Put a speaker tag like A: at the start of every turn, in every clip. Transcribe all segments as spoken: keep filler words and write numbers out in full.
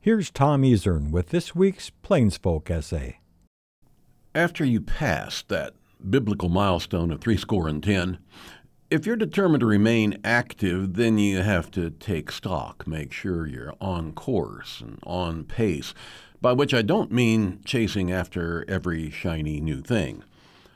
A: Here's Tom Ezern with this week's Plains Folk essay.
B: After you pass that biblical milestone of threescore and ten, if you're determined to remain active, then you have to take stock, make sure you're on course and on pace, by which I don't mean chasing after every shiny new thing.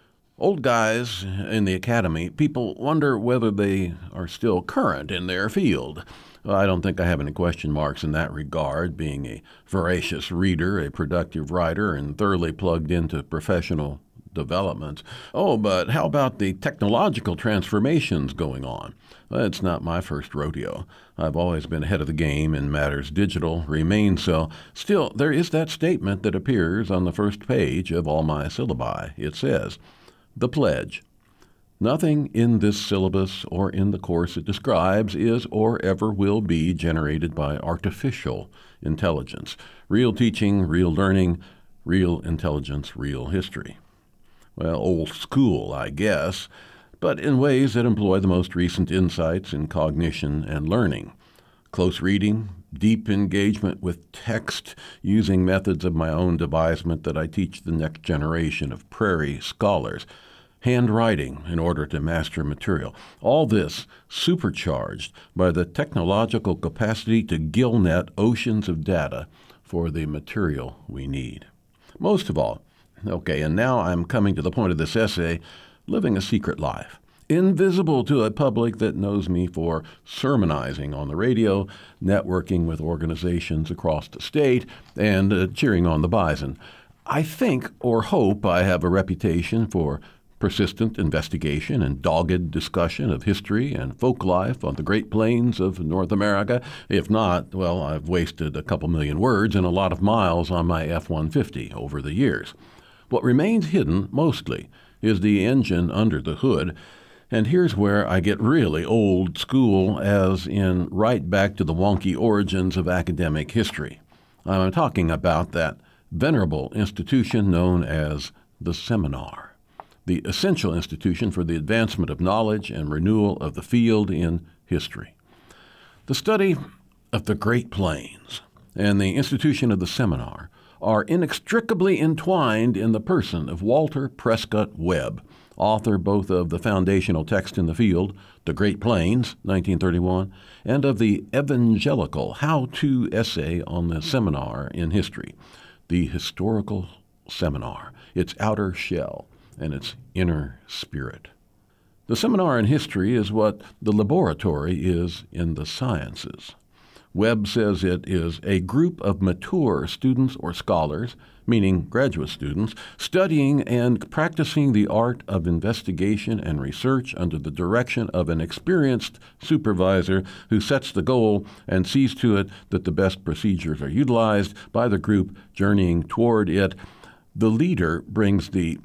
B: Old guys in the academy, people wonder whether they are still current in their field. Well, I don't think I have any question marks in that regard, being a voracious reader, a productive writer, and thoroughly plugged into professional developments. Oh, but how about the technological transformations going on? Well, it's not my first rodeo. I've always been ahead of the game in matters digital, remain so. Still, there is that statement that appears on the first page of all my syllabi. It says, "The pledge. Nothing in this syllabus or in the course it describes is or ever will be generated by artificial intelligence. Real teaching, real learning, real intelligence, real history." Well, old school, I guess, but in ways that employ the most recent insights in cognition and learning. Close reading, deep engagement with text, using methods of my own devisement that I teach the next generation of prairie scholars. Handwriting in order to master material. All this supercharged by the technological capacity to gill-net oceans of data for the material we need. Most of all, okay, and now I'm coming to the point of this essay, living a secret life. Invisible to a public that knows me for sermonizing on the radio, networking with organizations across the state, and uh, cheering on the bison. I think or hope I have a reputation for persistent investigation and dogged discussion of history and folk life on the Great Plains of North America. If not, well, I've wasted a couple million words and a lot of miles on my F one fifty over the years. What remains hidden, mostly, is the engine under the hood, and here's where I get really old school, as in right back to the wonky origins of academic history. I'm talking about that venerable institution known as the seminar, the essential institution for the advancement of knowledge and renewal of the field in history. The study of the Great Plains and the institution of the seminar are inextricably entwined in the person of Walter Prescott Webb, author both of the foundational text in the field, The Great Plains, nineteen thirty-one, and of the evangelical how-to essay on the seminar in history, the historical seminar, its outer shell, and its inner spirit. The seminar in history is what the laboratory is in the sciences. Webb says it is a group of mature students or scholars, meaning graduate students, studying and practicing the art of investigation and research under the direction of an experienced supervisor who sets the goal and sees to it that the best procedures are utilized by the group journeying toward it. The leader brings the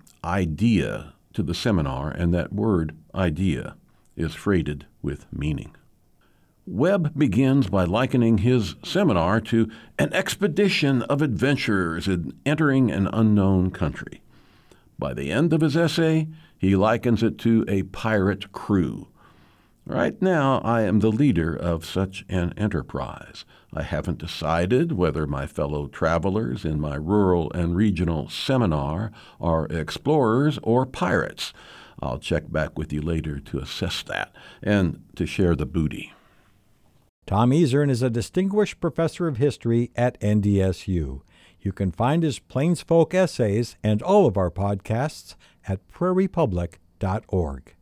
B: idea to the seminar, and that word idea is freighted with meaning. Webb begins by likening his seminar to an expedition of adventurers in entering an unknown country. By the end of his essay, he likens it to a pirate crew. Right now, I am the leader of such an enterprise. I haven't decided whether my fellow travelers in my rural and regional seminar are explorers or pirates. I'll check back with you later to assess that and to share the booty.
A: Tom Ezern is a distinguished professor of history at N D S U. You can find his Plains Folk essays and all of our podcasts at prairie public dot org.